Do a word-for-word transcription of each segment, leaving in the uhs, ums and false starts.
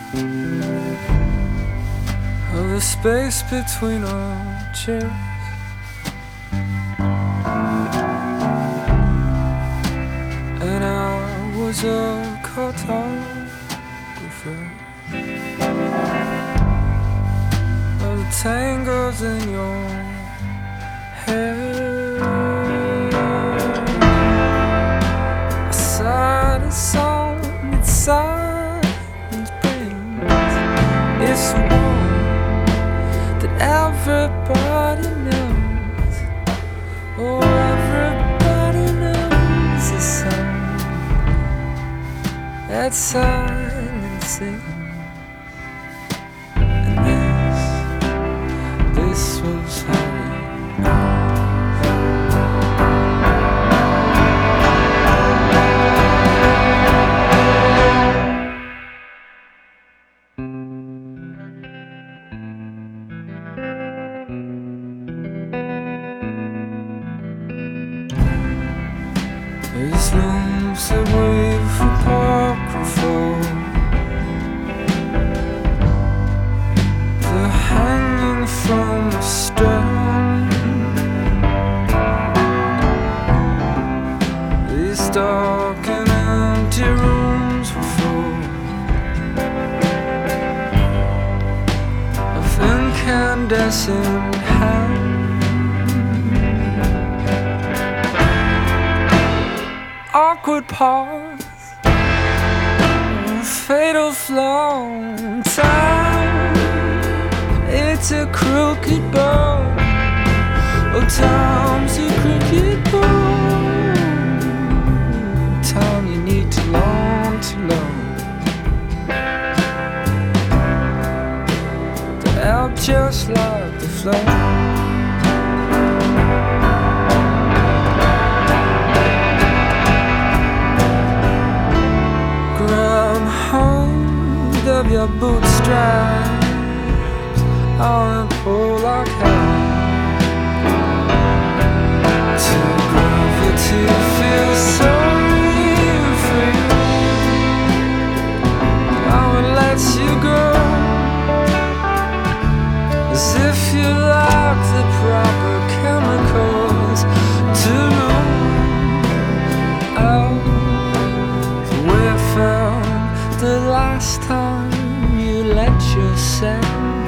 of the space between our chairs. And I was a cartographer of the tangles in your hair. I sighed a song that silence brings. It's one that everybody knows. Oh, everybody knows the song that silence sings. And this, this was how it goes. These looms that wave apocryphal, they're hanging from a strand. These dark and empty rooms were full of incandescent hands. Awkward pause, a fatal flaw in time. It's a crooked bone. Oh, time's a crooked bone. Time you need to learn to love. To out just like the flow. Of your bootstraps, I'll pull like hell to gravity feel sorry free. I would let you go as if you lack the proper chemicals to know out the way it felt the last time you let yourself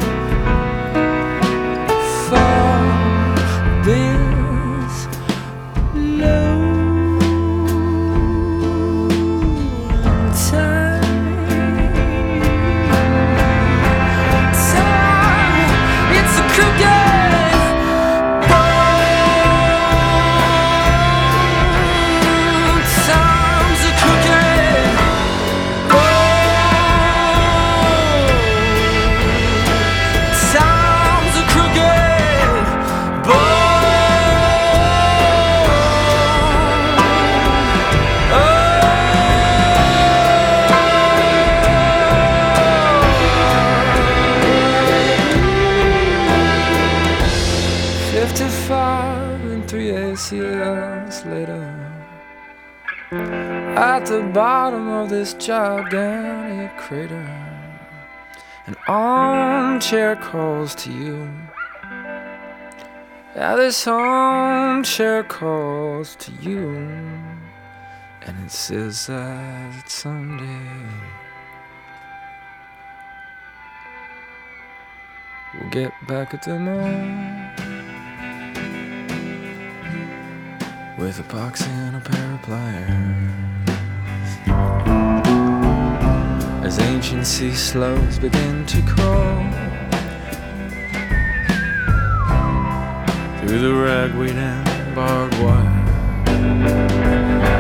fall this low. Time, time, it's a crooked bone. Time's a crooked bone. Time's a crooked bone. Fifty-five and three eighths years later, at the bottom of this gigantic crater, an armchair calls to you. Yeah, this armchair calls to you, and it says that someday we'll get back at them all with a box and a pair of pliers. As ancient sea slows begin to crawl through the ragweed and barbed wire,